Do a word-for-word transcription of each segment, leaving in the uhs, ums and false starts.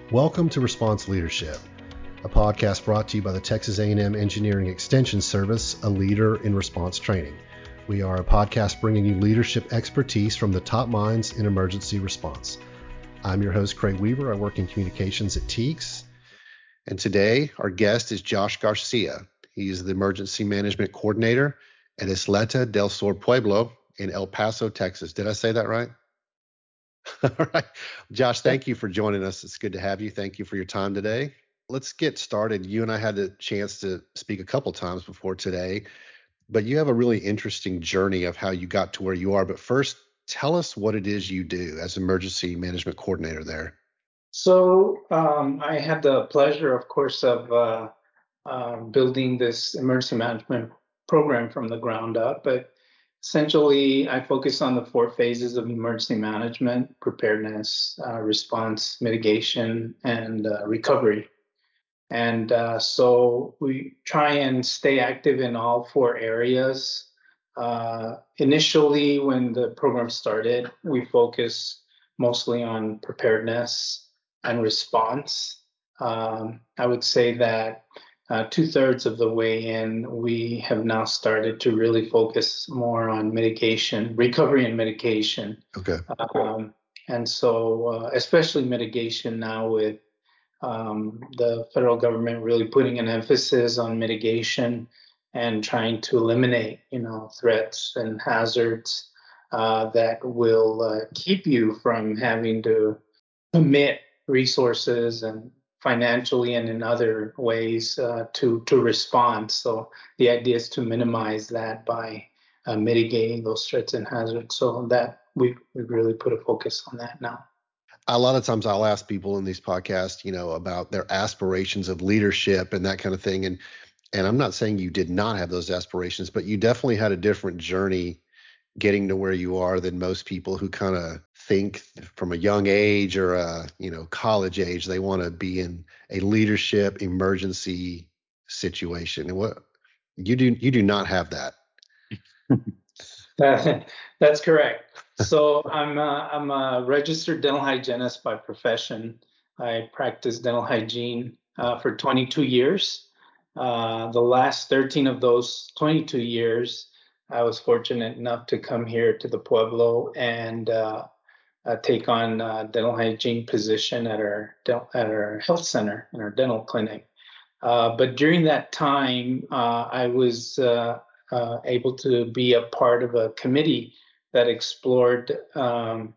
Welcome to Response Leadership, a podcast brought to you by the Texas A and M Engineering Extension Service, a leader in response training. We are a podcast bringing you leadership expertise from the top minds in emergency response. I'm your host, Craig Weaver. I work in communications at T E A X. And today, our guest is Josh Garcia. He's the Emergency Management Coordinator at Isleta del Sur Pueblo in El Paso, Texas. Did I say that right? All right. Josh, thank you for joining us. It's good to have you. Thank you for your time today. Let's get started. You and I had a chance to speak a couple times before today, but you have a really interesting journey of how you got to where you are. But first, tell us what it is you do as emergency management coordinator there. So um, I had the pleasure, of course, of uh, uh, building this emergency management program from the ground up. But essentially, I focus on the four phases of emergency management: preparedness, uh, response, mitigation, and uh, recovery. And uh, so we try and stay active in all four areas. Uh, initially, when the program started, we focused mostly on preparedness and response. Um, I would say that uh, two thirds of the way in, we have now started to really focus more on mitigation, recovery and mitigation. Okay. Um, and so, uh, especially mitigation now with um, the federal government really putting an emphasis on mitigation and trying to eliminate, you know, threats and hazards uh, that will uh, keep you from having to commit resources and financially and in other ways uh, to to respond. So the idea is to minimize that by uh, mitigating those threats and hazards. So that we we really put a focus on that now. A lot of times I'll ask people in these podcasts, you know, about their aspirations of leadership and that kind of thing. And and I'm not saying you did not have those aspirations, but you definitely had a different journey getting to where you are than most people who kind of think from a young age or a, you know, college age, they want to be in a leadership emergency situation. And what you do, you do not have that. That, that's correct. So I'm a, I'm a registered dental hygienist by profession. I practiced dental hygiene uh, for twenty-two years. Uh, the last thirteen of those twenty-two years, I was fortunate enough to come here to the Pueblo and uh, uh, take on a dental hygiene position at our at our health center in our dental clinic. Uh, but during that time, uh, I was uh, uh, able to be a part of a committee that explored um,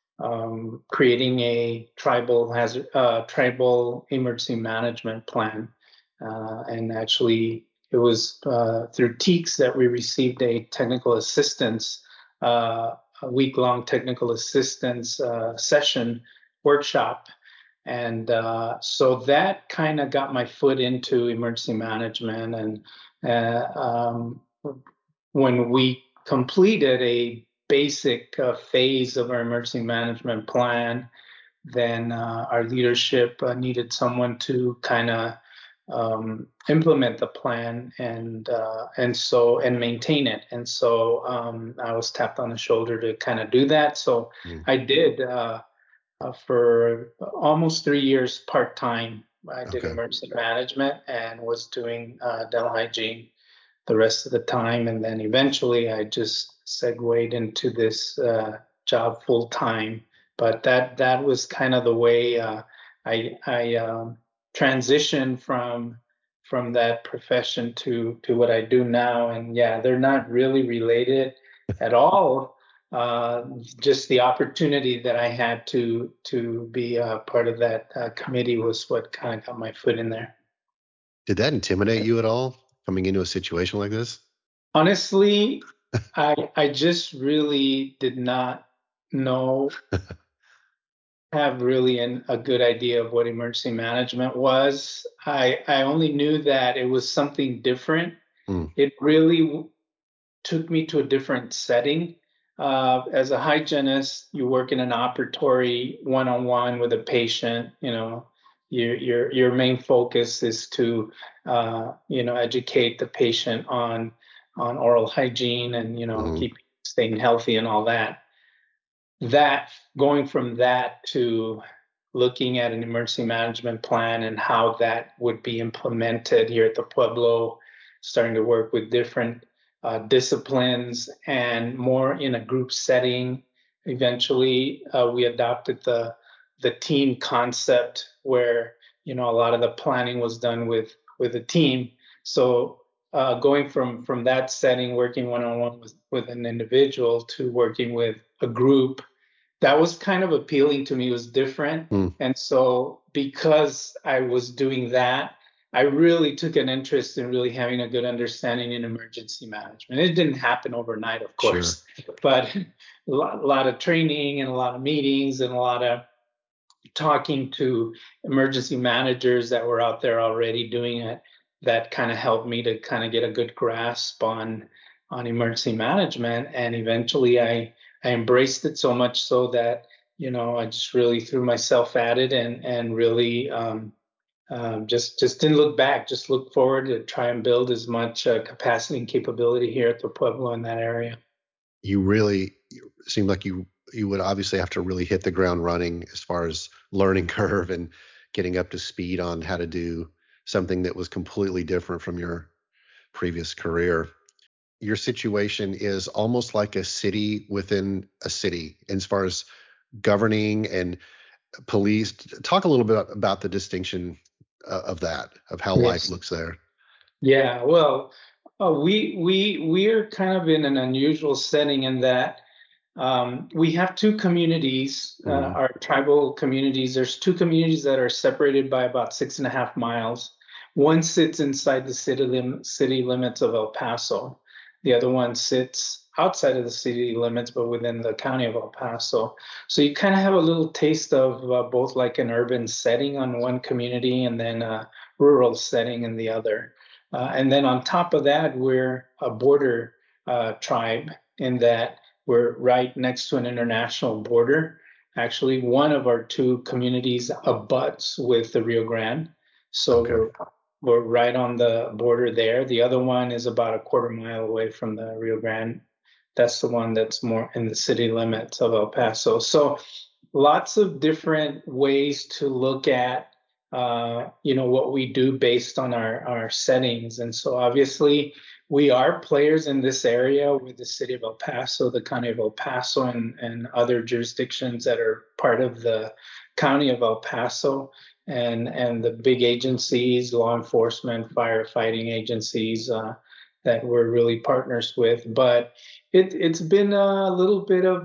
um, creating a tribal hazard, uh, tribal emergency management plan. Uh, and actually, it was uh, through T E A X that we received a technical assistance, uh, a week-long technical assistance uh, session workshop. And uh, so that kind of got my foot into emergency management. And uh, um, when we completed a basic uh, phase of our emergency management plan, then uh, our leadership uh, needed someone to kind of um, implement the plan and uh, and so and maintain it. And so um, I was tapped on the shoulder to kind of do that. So Mm. I did. Uh, uh, for almost three years part time. I did Okay. emergency management and was doing uh, dental hygiene the rest of the time. And then eventually I just segued into this uh, job full time. But that that was kind of the way uh, I I um, transitioned from from that profession to to what I do now. And yeah, they're not really related at all. Uh, just the opportunity that I had to to be a part of that uh, committee was what kind of got my foot in there. Did that intimidate you at all coming into a situation like this? Honestly, I I just really did not know have really an, a good idea of what emergency management was. I I only knew that it was something different. Mm. It really took me to a different setting. Uh, as a hygienist, you work in an operatory one-on-one with a patient. You know, your your your main focus is to uh, you know educate the patient on on oral hygiene and you know Mm. keep staying healthy and all that. That going from that to looking at an emergency management plan and how that would be implemented here at the Pueblo, starting to work with different uh, disciplines and more in a group setting. Eventually, uh, we adopted the the team concept where you know a lot of the planning was done with with a team. So uh, going from from that setting, working one on one with with an individual to working with a group, that was kind of appealing to me. It was different. Mm, And so because I was doing that, I really took an interest in really having a good understanding in emergency management. It didn't happen overnight, of sure. course, but a lot, a lot of training and a lot of meetings and a lot of talking to emergency managers that were out there already doing it, that kind of helped me to kind of get a good grasp on on emergency management. And eventually I I embraced it so much so that you know I just really threw myself at it and and really um, um, just just didn't look back, just look forward to try and build as much uh, capacity and capability here at the Pueblo in that area. You really you seem like you you would obviously have to really hit the ground running as far as learning curve and getting up to speed on how to do something that was completely different from your previous career. Your situation is almost like a city within a city as far as governing and police. Talk a little bit about the distinction uh, of that, of how life Yes. looks there. Yeah, well, uh, we we we're kind of in an unusual setting in that um, we have two communities, uh, Mm, our tribal communities. There's two communities that are separated by about six and a half miles. One sits inside the city lim city limits of El Paso. The other one sits outside of the city limits, but within the county of El Paso. So you kind of have a little taste of uh, both like an urban setting on one community and then a rural setting in the other. Uh, and then on top of that, we're a border uh, tribe in that we're right next to an international border. Actually, one of our two communities abuts with the Rio Grande. So okay. we're we're right on the border there. The other one is about a quarter mile away from the Rio Grande. That's the one that's more in the city limits of El Paso. So lots of different ways to look at uh, you know what we do based on our our settings. And so obviously we are players in this area with the city of El Paso, the county of El Paso, and and other jurisdictions that are part of the county of El Paso, and and the big agencies, law enforcement, firefighting agencies uh, that we're really partners with. But it it's been a little bit of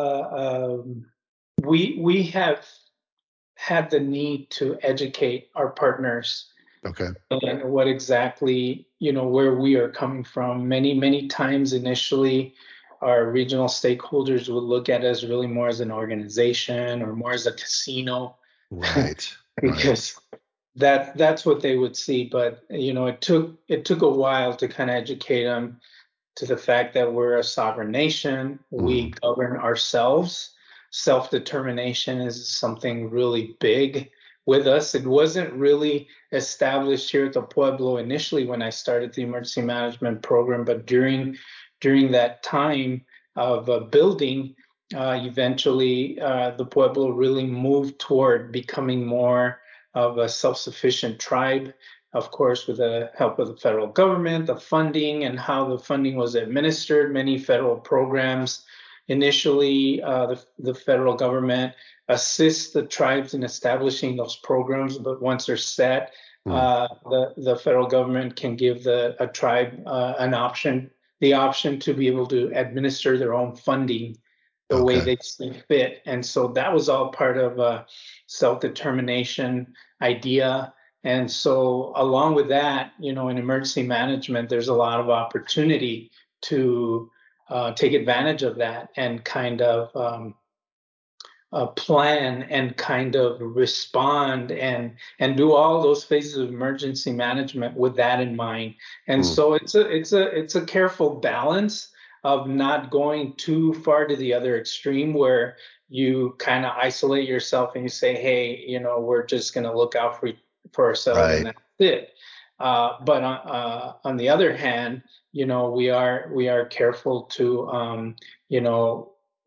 a, um we we have had the need to educate our partners Okay. and what exactly, you know, where we are coming from. Many, many times initially, our regional stakeholders would look at us really more as an organization or more as a casino Right. Right. because that that's what they would see. But you know, it took it took a while to kind of educate them to the fact that we're a sovereign nation. Mm, We govern ourselves. Self determination is something really big with us. It wasn't really established here at the Pueblo initially when I started the emergency management program, but during during that time of uh, building, uh, eventually uh, the Pueblo really moved toward becoming more of a self-sufficient tribe, of course, with the help of the federal government, the funding, and how the funding was administered. Many federal programs. Initially, uh, the, the federal government assists the tribes in establishing those programs, but once they're set, mm, uh, the, the federal government can give the a tribe uh, an option, the option to be able to administer their own funding the way okay. they see fit. And so that was all part of a self-determination idea. And so, along with that, you know, in emergency management, there's a lot of opportunity to uh, take advantage of that and kind of um, uh, plan and kind of respond and and do all those phases of emergency management with that in mind. And Mm, so it's a it's a it's a careful balance of not going too far to the other extreme where you kind of isolate yourself and you say, hey, you know, we're just going to look out for for ourselves and right. that's it. Uh, but on, uh, on the other hand, you know, we are we are careful to um, you know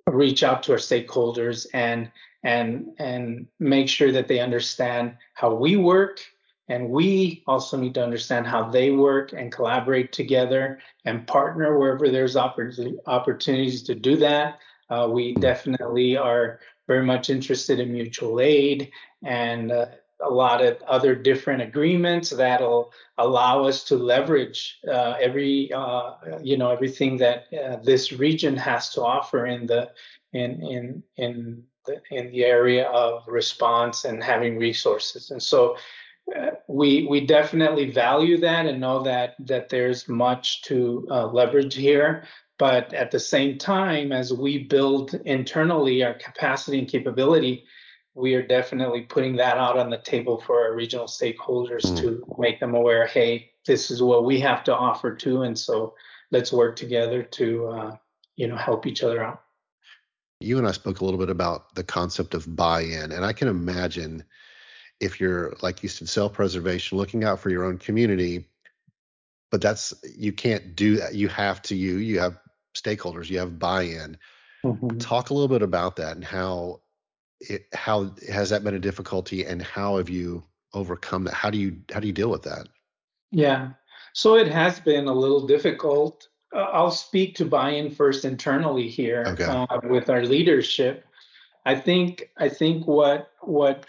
reach out to our stakeholders and and and make sure that they understand how we work, and we also need to understand how they work and collaborate together and partner wherever there's oppor- opportunities to do that. Uh, we Mm. definitely are very much interested in mutual aid and uh, a lot of other different agreements that'll allow us to leverage uh, every uh, you know everything that uh, this region has to offer in the in in in the, in the area of response and having resources. And so uh, we we definitely value that and know that that there's much to uh, leverage here. But at the same time, as we build internally our capacity and capability, we are definitely putting that out on the table for our regional stakeholders Mm. to make them aware, hey, this is what we have to offer too. And so let's work together to, uh, you know, help each other out. You and I spoke a little bit about the concept of buy-in, and I can imagine if you're, like you said, self-preservation, looking out for your own community, but that's you can't do that. You have to you you have stakeholders, you have buy-in. Mhm. Talk a little bit about that and how it how has that been a difficulty and how have you overcome that? How do you how do you deal with that? Yeah. So it has been a little difficult. Uh, I'll speak to buy-in first internally here Okay. uh, with our leadership. I think I think what what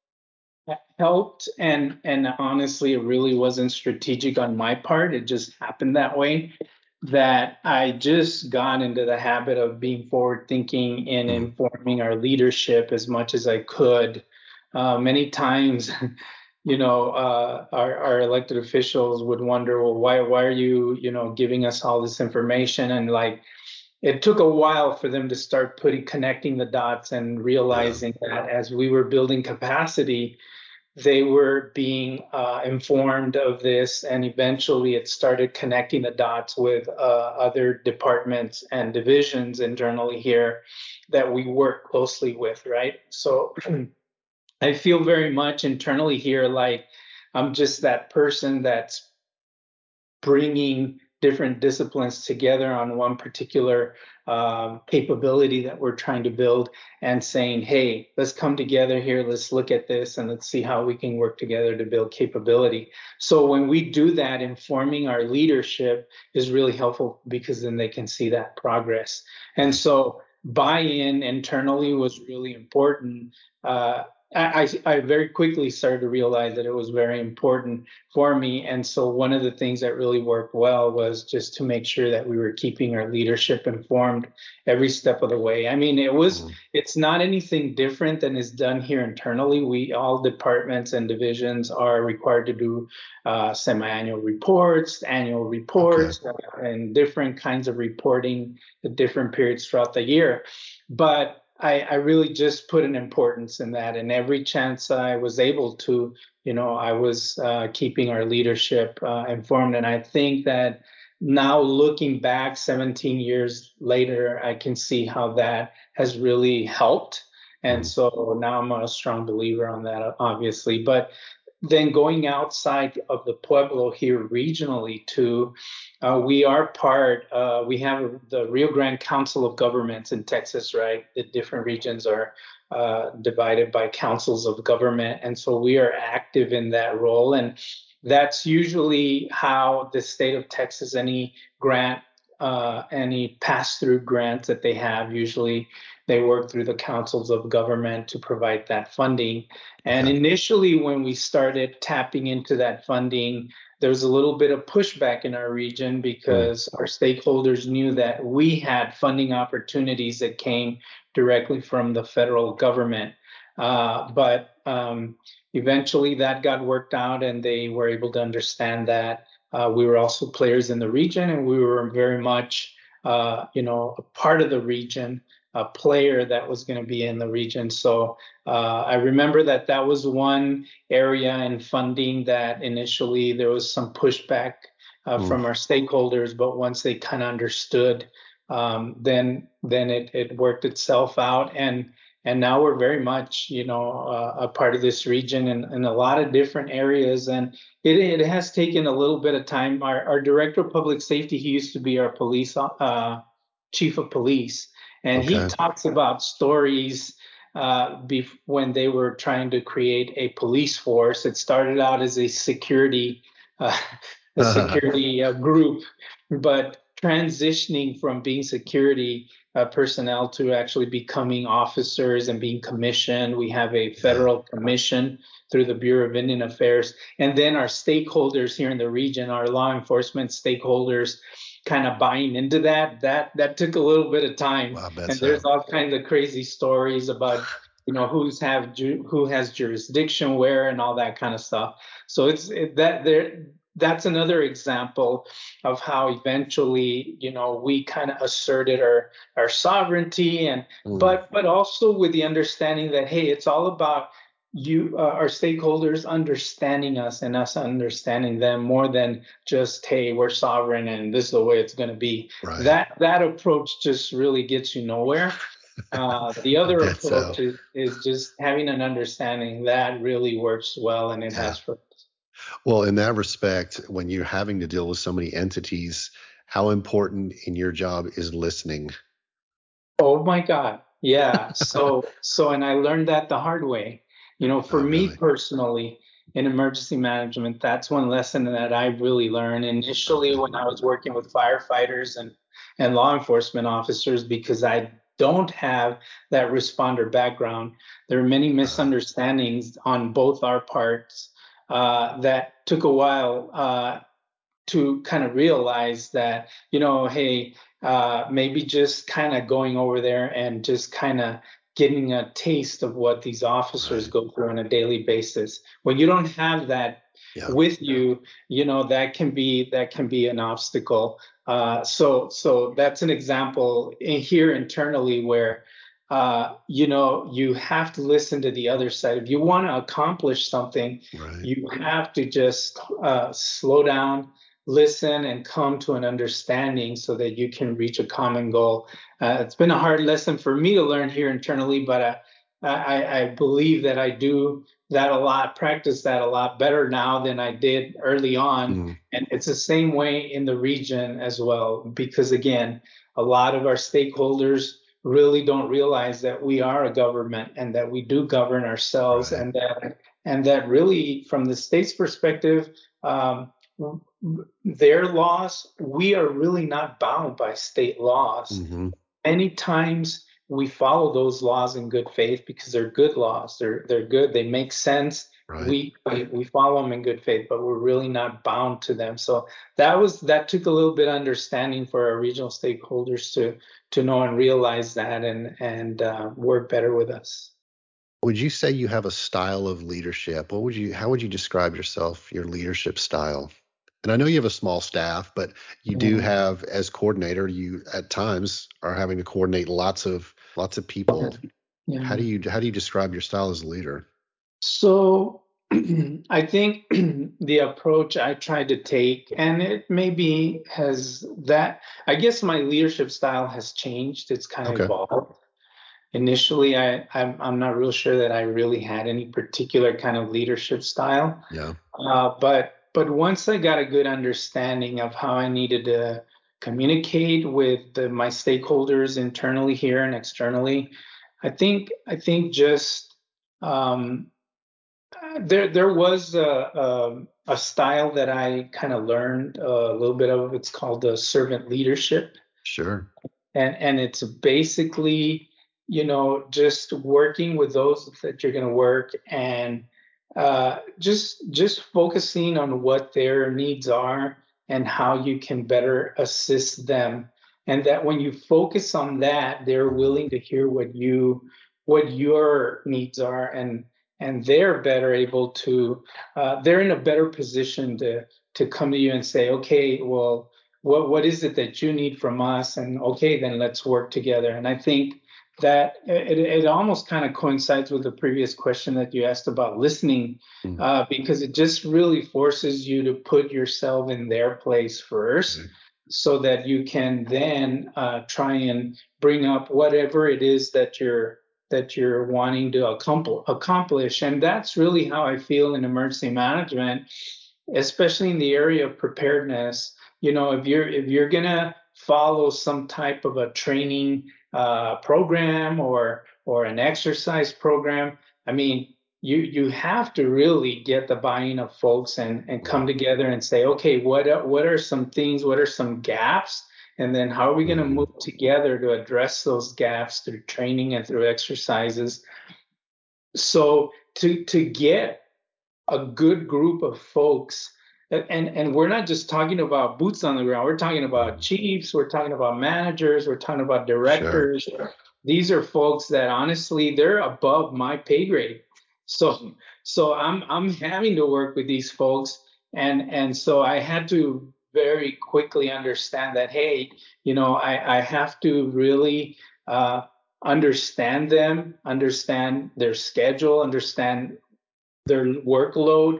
helped, and and honestly it really wasn't strategic on my part, it just happened that way, that I just got into the habit of being forward thinking and Mm. informing our leadership as much as I could. Uh, many times you know uh, our, our elected officials would wonder, well, why why are you you know giving us all this information, and like it took a while for them to start putting connecting the dots and Yeah. realizing that as we were building capacity, they were being uh, informed of this, and eventually it started connecting the dots with uh, other departments and divisions internally here that we work closely with, right? So I feel very much internally here like I'm just that person that's bringing different disciplines together on one particular um, capability that we're trying to build, and saying, hey, let's come together here, let's look at this, and let's see how we can work together to build capability. So when we do that, informing our leadership is really helpful because then they can see that progress. And Yeah. so buy-in internally was really important. Uh, I, I very quickly started to realize that it was very important for me. And so one of the things that really worked well was just to make sure that we were keeping our leadership informed every step of the way. I mean, it was, Mm. it's not anything different than is done here internally. We, all departments and divisions are required to do uh, semi-annual reports, annual Okay. reports, uh, and different kinds of reporting at different periods throughout the year. But I, I really just put an importance in that. And every chance I was able to, you know, I was uh, keeping our leadership uh, informed. And I think that now looking back seventeen years later, I can see how that has really helped. And Mm. so now I'm a strong believer on that, obviously. But then going outside of the Pueblo here regionally too, uh, we are part, uh, we have the Rio Grande Council of Governments in Texas, right? The different regions are uh, divided by councils of government. And so we are active in that role. And that's usually how the state of Texas, any grant, uh, any pass-through grants that they have, usually they work through the councils of government to provide that funding. And Okay. initially, when we started tapping into that funding, there was a little bit of pushback in our region Mm. because our stakeholders knew that we had funding opportunities that came directly from the federal government. Uh, but um, eventually that got worked out and they were able to understand that uh, we were also players in the region, and we were very much, uh, you know, a part of the region, a player that was going to be in the region. So uh, I remember that that was one area in funding that initially there was some pushback uh, Mm. from our stakeholders, but once they kind of understood, um, then then it, it worked itself out, and and now we're very much, you know, uh, a part of this region in, in a lot of different areas, and it, it has taken a little bit of time. Our, our director of public safety, he used to be our police uh, chief of police. And he Okay. talks about stories uh, bef- when they were trying to create a police force. It started out as a security uh, a security uh, group, but transitioning from being security uh, personnel to actually becoming officers and being commissioned. We have a Yeah. federal commission through the Bureau of Indian Affairs. And then our stakeholders here in the region, our law enforcement stakeholders, kind of buying into that. That that took a little bit of time. Well, I bet And there's so. all kinds of crazy stories about you know who's have who has jurisdiction where and all that kind of stuff. So it's it, that there that's another example of how eventually you know we kind of asserted our our sovereignty and Mm, but but also with the understanding that hey, it's all about you uh, our stakeholders understanding us and us understanding them more than just hey, we're sovereign and this is the way it's going to be. right. That that approach just really gets you nowhere. Uh, the I other bet approach so. is, is just having an understanding that really works well and it Yeah. has for. Well, in that respect, when you're having to deal with so many entities, how important in your job is listening? Oh my God. Yeah. So, so, and I learned that the hard way. You know, for Oh, me really? personally, in emergency management, that's one lesson that I really learned initially Okay. when I was working with firefighters and, and law enforcement officers, because I don't have that responder background. There are many Uh, misunderstandings on both our parts uh, that took a while uh, to kind of realize that, you know, hey, uh, maybe just kind of going over there and just kind of getting a taste of what these officers right. go through on a daily basis. When you don't have that Yeah. with you, you know, that can be that can be an obstacle. Uh, so so that's an example in here internally where uh, you know you have to listen to the other side. If you want to accomplish something, Right. you have to just uh, slow down, listen, and come to an understanding so that you can reach a common goal. Uh, it's been a hard lesson for me to learn here internally, but uh, I, I believe that I do that a lot, practice that a lot better now than I did early on. Mm, And it's the same way in the region as well, because again, a lot of our stakeholders really don't realize that we are a government and that we do govern ourselves, right. and that and that really, from the state's perspective, um, their laws, we are really not bound by state laws. Hmm. Many times we follow those laws in good faith because they're good laws. They're they're good. They make sense. Right. We, we we follow them in good faith, but we're really not bound to them. So that was that took a little bit of understanding for our regional stakeholders to to know and realize that and and uh, work better with us. Would you say you have a style of leadership? What would you, how would you describe yourself, your leadership style? And I know you have a small staff, but you do Mhm. have, as coordinator, you at times are having to coordinate lots of lots of people. How Yeah. do you how do you describe your style as a leader? So I think the approach I tried to take, and it maybe has that, I guess my leadership style has changed. It's kind of Okay. evolved. Initially, I, I'm, I'm not real sure that I really had any particular kind of leadership style. Yeah. Uh, but but once I got a good understanding of how I needed to communicate with the, my stakeholders internally here and externally, I think I think just um, there, there was a, a, a style that I kind of learned a little bit of. It's called the servant leadership, Sure. and and it's basically, you know, just working with those that you're going to work and uh, just just focusing on what their needs are and how you can better assist them, and that when you focus on that, they're willing to hear what you what your needs are, and and they're better able to uh, they're in a better position to to come to you and say, okay, well, what what is it that you need from us, and okay, then let's work together. And I think that it, it almost kind of coincides with the previous question that you asked about listening, Mm, uh, because it just really forces you to put yourself in their place first right. so that you can then uh, try and bring up whatever it is that you're that you're wanting to accomplish. And that's really how I feel in emergency management, especially in the area of preparedness. You know, if you're if you're gonna follow some type of a training uh, program or or an exercise program. I mean, you you have to really get the buy-in of folks and and come together and say, okay, what are, what are some things, what are some gaps, and then how are we going to Mm-hmm. move together to address those gaps through training and through exercises. So to to get a good group of folks, and and we're not just talking about boots on the ground, we're talking about chiefs, we're talking about managers, we're talking about Sure. directors. These are folks that honestly they're above my pay grade. So so i'm i'm having to work with these folks, and and so I had to very quickly understand that, hey, you know, i i have to really uh understand them, understand their schedule, understand their workload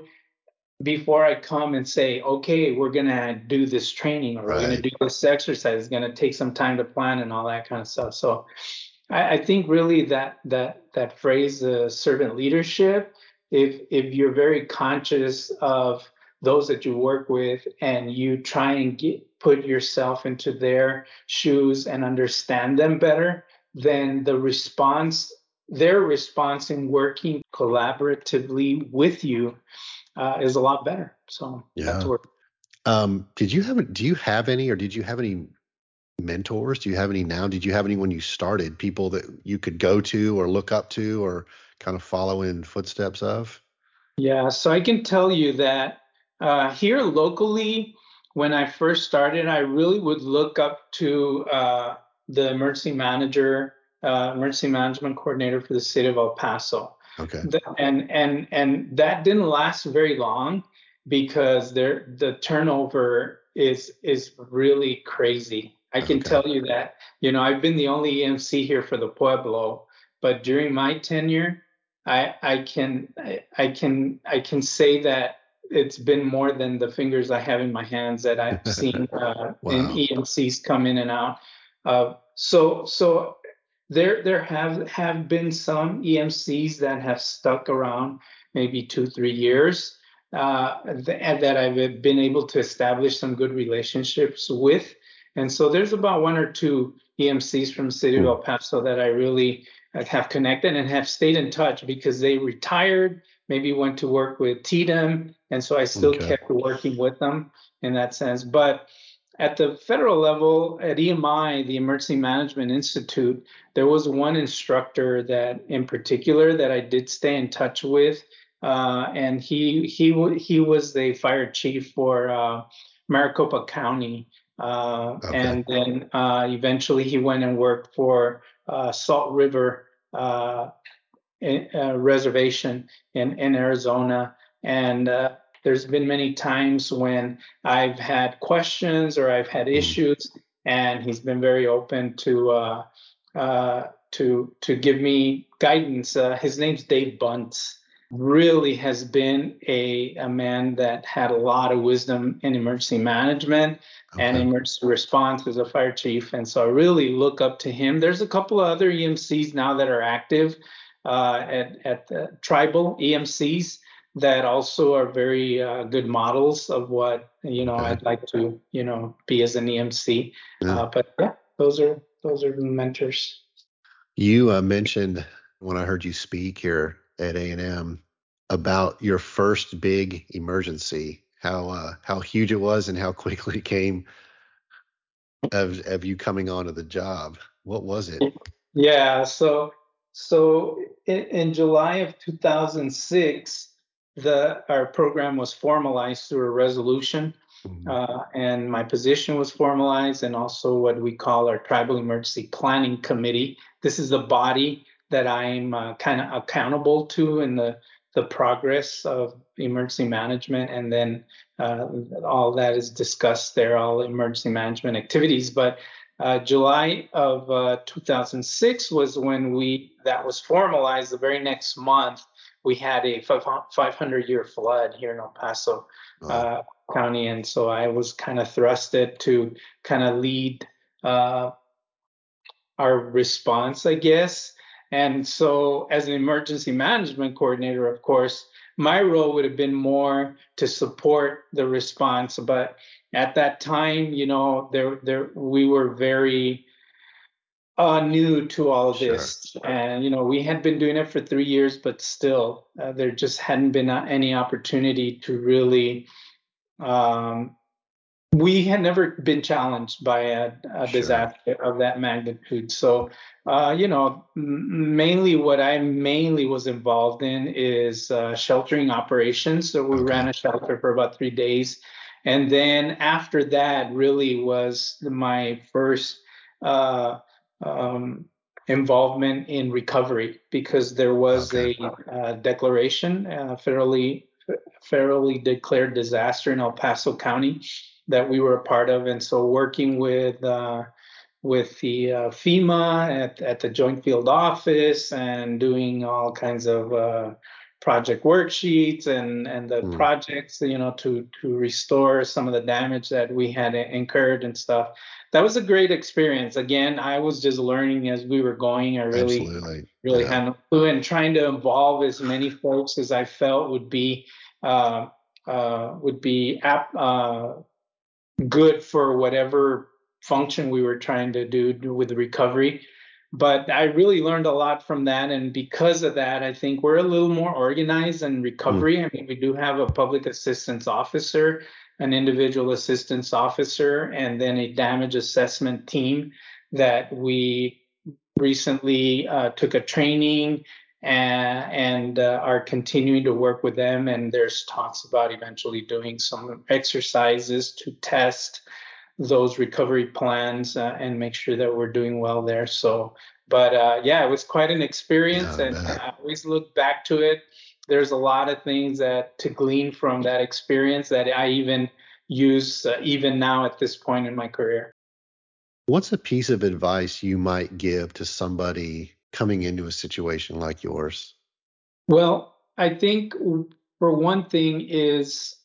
before I come and say, okay, we're going to do this training or we're going to Right. do this exercise. It's going to take some time to plan and all that kind of stuff. So I, I think really that that that phrase, uh, servant leadership, if if you're very conscious of those that you work with and you try and get put yourself into their shoes and understand them better, then the response, their response in working collaboratively with you uh, is a lot better. So that's Yeah. where. Um, did you have, do you have any, or did you have any mentors? Do you have any now? Did you have any when you started, people that you could go to or look up to or kind of follow in footsteps of? Yeah, so I can tell you that uh, here locally, when I first started, I really would look up to uh, the emergency manager, uh, emergency management coordinator for the city of El Paso. Okay. The- and and and that didn't last very long because there the turnover is is really crazy. I can Okay. tell you that, you know, I've been the only E M C here for the Pueblo, but during my tenure, I I can I, I can I can say that it's been more than the fingers I have in my hands that I've seen uh, in Wow. E M Cs come in and out. Uh, so so there there have have been some E M Cs that have stuck around maybe two three years, uh, th- that I've been able to establish some good relationships with, and so there's about one or two E M Cs from City of Hmm. El Paso that I really have connected and have stayed in touch because they retired, maybe went to work with T D M, and so I still Okay. kept working with them in that sense. But at the federal level, at E M I, the Emergency Management Institute, there was one instructor that, in particular, that I did stay in touch with, uh, and he he he was the fire chief for uh, Maricopa County, uh, Okay. and then uh, eventually he went and worked for uh, Salt River uh, uh, Reservation in, in Arizona. And uh, there's been many times when I've had questions or I've had Hmm. issues, and he's been very open to uh, uh, to to give me guidance. Uh, his name's Dave Bunce. Really has been a, a man that had a lot of wisdom in emergency management and Okay. emergency response as a fire chief. And so I really look up to him. There's a couple of other E M Cs now that are active uh, at, at the tribal E M Cs that also are very uh, good models of what, you know, Okay. I'd like to, you know, be as an E M C. Yeah. Uh, but yeah, those are those are mentors. You uh, mentioned when I heard you speak here at A and M about your first big emergency, how uh, how huge it was and how quickly it came of of you coming onto the job. What was it? Yeah, so so in, in July of two thousand six, the our program was formalized through a resolution, Mhm. uh, and my position was formalized, and also what we call our Tribal Emergency Planning Committee. This is the body that I'm uh, kind of accountable to in the the progress of emergency management, and then uh, all that is discussed there, all emergency management activities, but uh, July of uh, two thousand six was when we that was formalized. The very next month, we had a five hundred year flood here in El Paso Wow. uh, County, and so I was kind of thrusted to kind of lead uh, our response, I guess. And so, as an emergency management coordinator, of course, my role would have been more to support the response. But at that time, you know, there, there, we were very uh, new to all of Sure. this. And, you know, we had been doing it for three years, but still, uh, there just hadn't been uh, any opportunity to really, um, we had never been challenged by a, a Sure. disaster of that magnitude. So, uh, you know, m- mainly what I mainly was involved in is uh, sheltering operations. So we Okay. ran a shelter for about three days. And then after that, really was my first uh, um, involvement in recovery because there was Okay. a uh, declaration, uh, federally federally declared disaster in El Paso County that we were a part of, and so working with uh, with the uh, FEMA at, at the Joint Field Office and doing all kinds of uh, project worksheets and and the Hmm. projects, you know, to to restore some of the damage that we had incurred and stuff. That was a great experience. Again, I was just learning as we were going. I really Absolutely. really Yeah. had no clue, and trying to involve as many folks as I felt would be uh, uh, would be ap- uh, good for whatever function we were trying to do, do with the recovery. But I really learned a lot from that. And because of that, I think we're a little more organized in Hmm. recovery. I mean, we do have a public assistance officer, an individual assistance officer, and then a damage assessment team that we recently uh, took a training and, and uh, are continuing to work with them. And there's talks about eventually doing some exercises to test those recovery plans uh, and make sure that we're doing well there. So, but uh, yeah, it was quite an experience, Yeah, I and bet. I always look back to it. There's a lot of things that to glean from that experience that I even use uh, even now at this point in my career. What's a piece of advice you might give to somebody coming into a situation like yours? Well, I think for one thing is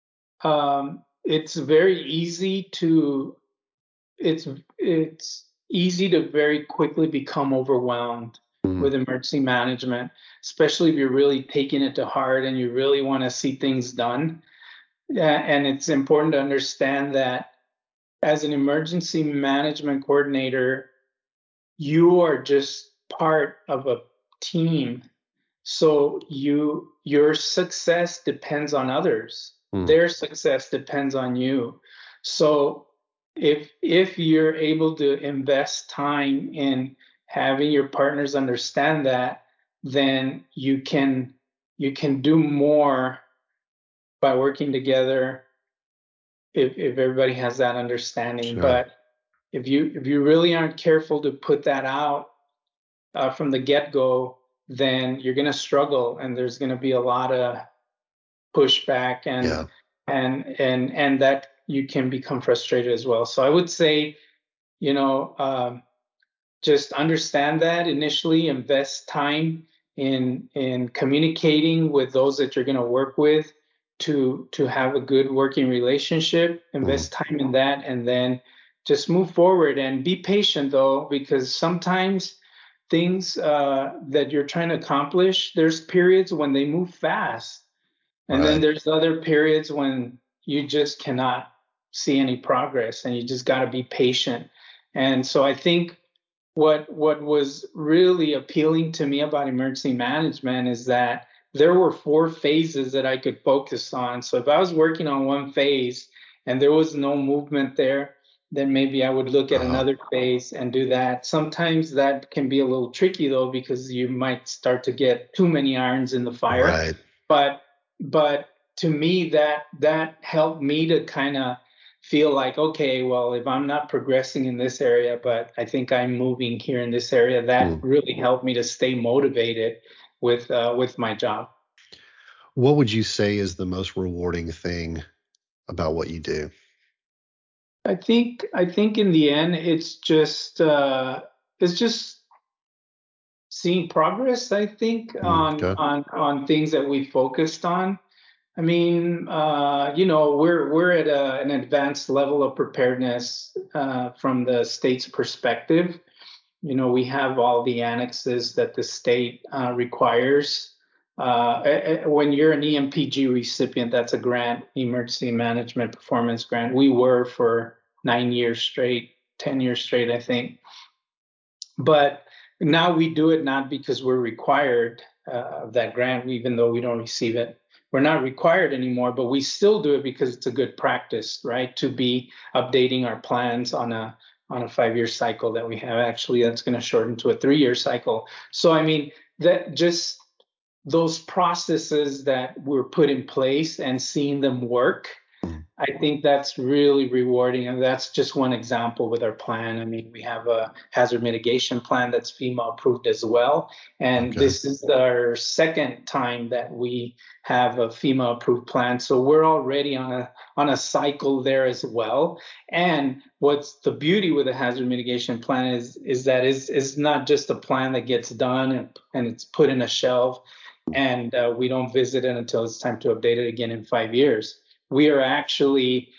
um, it's very easy to it's it's easy to very quickly become overwhelmed Mm. with emergency management, especially if you're really taking it to heart and you really want to see things done. Yeah, and it's important to understand that as an emergency management coordinator, you are just part of a team, so you your success depends on others. Mm. Their success depends on you. So if if you're able to invest time in having your partners understand that, then you can you can do more by working together if if everybody has that understanding. Sure. But if you if you really aren't careful to put that out uh, from the get-go, then you're going to struggle, and there's going to be a lot of pushback, and Yeah. and and and that you can become frustrated as well. So I would say, you know, um, just understand that initially, invest time in in communicating with those that you're going to work with to to have a good working relationship. Mm. Invest time in that, and then just move forward and be patient though, because sometimes things uh, that you're trying to accomplish, there's periods when they move fast, and then Right. there's other periods when you just cannot see any progress, and you just got to be patient. And so I think what what was really appealing to me about emergency management is that there were four phases that I could focus on. So if I was working on one phase and there was no movement there, then maybe I would look at Uh-huh. another phase and do that. Sometimes that can be a little tricky though, because you might start to get too many irons in the fire. Right. But but to me, that that helped me to kind of feel like, okay, well, if I'm not progressing in this area, but I think I'm moving here in this area, that Mm. really helped me to stay motivated with uh, with my job. What would you say is the most rewarding thing about what you do? I think I think in the end, it's just uh, it's just seeing progress. I think Mm. on Okay. on on things that we focused on. I mean, uh, you know, we're we're at a, an advanced level of preparedness uh, from the state's perspective. You know, we have all the annexes that the state uh, requires. Uh, when you're an E M P G recipient, that's a grant, Emergency Management Performance Grant. We were for nine years straight, ten years straight, I think. But now we do it not because we're required uh, of that grant, even though we don't receive it. We're not required anymore, but we still do it because it's a good practice, right? To be updating our plans on a on a five-year cycle that we have. Actually, that's going to shorten to a three-year cycle. So, I mean, that just those processes that were put in place and seeing them work, I think that's really rewarding. And that's just one example with our plan. I mean, we have a hazard mitigation plan that's FEMA approved as well. And Okay. this is our second time that we have a FEMA approved plan. So we're already on a on a cycle there as well. And what's the beauty with a hazard mitigation plan is, is that is is not just a plan that gets done and, and it's put in a shelf and uh, we don't visit it until it's time to update it again in five years. We are actually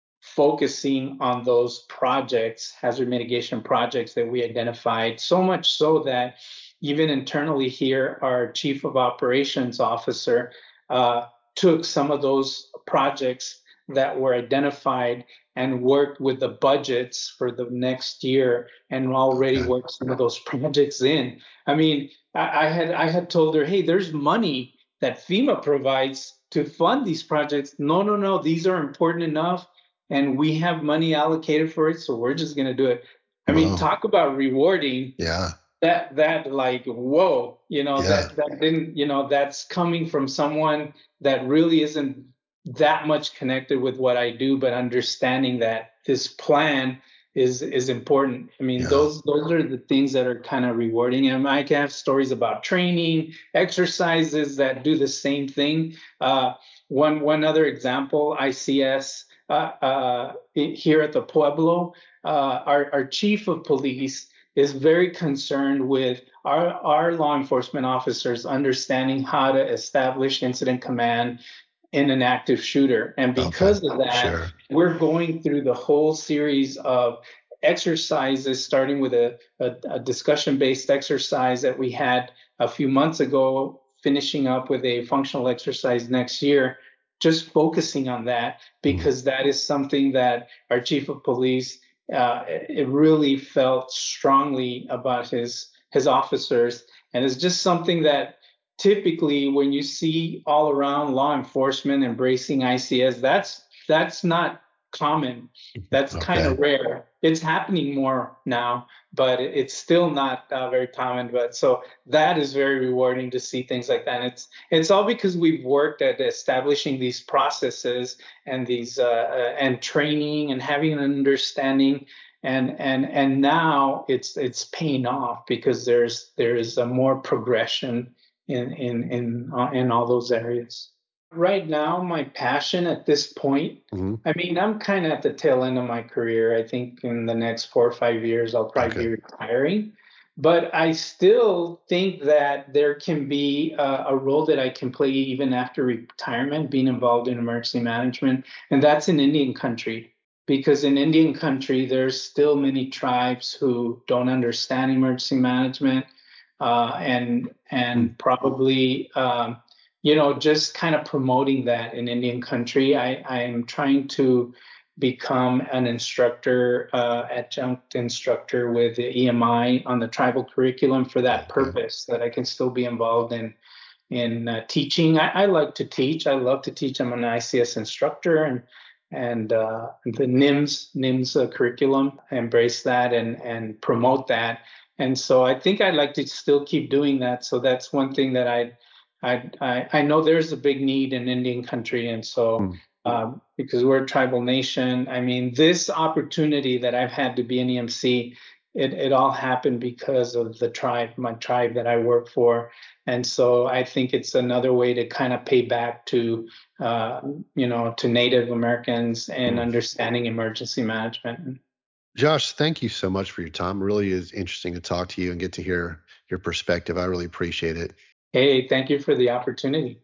focusing on those projects, hazard mitigation projects that we identified, so much so that even internally here, our chief of operations officer uh, took some of those projects that were identified and worked with the budgets for the next year and already Okay. worked some of those projects in. I mean, I, I had I had told her, hey, there's money that FEMA provides to fund these projects. No, no, no, these are important enough and we have money allocated for it, so we're just going to do it. I mean, Wow. talk about rewarding. Yeah. That that like whoa, you know, Yeah. that that didn't, you know, that's coming from someone that really isn't that much connected with what I do, but understanding that this plan is is important. I mean, Yeah. those those are the things that are kind of rewarding. And I can have stories about training, exercises that do the same thing. Uh, one one other example, I C S uh, uh, here at the Pueblo, uh, our our chief of police is very concerned with our, our law enforcement officers understanding how to establish incident command in an active shooter. And Okay. because of that, Sure. we're going through the whole series of exercises, starting with a, a, a discussion-based exercise that we had a few months ago, finishing up with a functional exercise next year, just focusing on that, Mm. because that is something that our chief of police uh, it really felt strongly about his his officers, and it's just something that typically when you see all around law enforcement embracing I C S, that's that's not common. That's kind Okay. of rare. It's happening more now, but it's still not uh, very common. But so that is very rewarding to see things like that. And it's it's all because we've worked at establishing these processes and these uh, uh, and training and having an understanding and and and now it's it's paying off because there's there is a more progression in in in uh, in all those areas. Right now, my passion at this point, Mm-hmm. I mean, I'm kind of at the tail end of my career. I think in the next four or five years, I'll probably Okay. be retiring. But I still think that there can be a, a role that I can play even after retirement, being involved in emergency management, and that's in Indian country. Because in Indian country, there's still many tribes who don't understand emergency management, uh, and Mm. and probably um, you know just kind of promoting that in Indian country. I I am trying to become an instructor, uh, adjunct instructor with the E M I on the tribal curriculum for that Okay. purpose, that I can still be involved in in uh, teaching. I, I like to teach. I love to teach. I'm an I C S instructor, and and uh, the NIMS NIMS uh, curriculum. I embrace that and and promote that. And so I think I'd like to still keep doing that. So that's one thing that I I I, I know there's a big need in Indian country, and so. Mm. Um, because we're a tribal nation. I mean, this opportunity that I've had to be an E M C, it, it all happened because of the tribe, my tribe that I work for. And so I think it's another way to kind of pay back to, uh, you know, to Native Americans and Mm. understanding emergency management. Josh, thank you so much for your time. Really is interesting to talk to you and get to hear your perspective. I really appreciate it. Hey, thank you for the opportunity.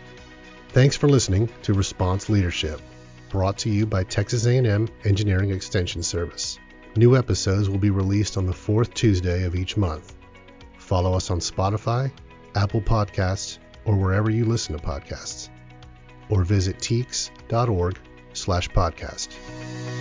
Thanks for listening to Response Leadership, brought to you by Texas A and M Engineering Extension Service. New episodes will be released on the fourth Tuesday of each month. Follow us on Spotify, Apple Podcasts, or wherever you listen to podcasts. Or visit teaks dot org slash podcast.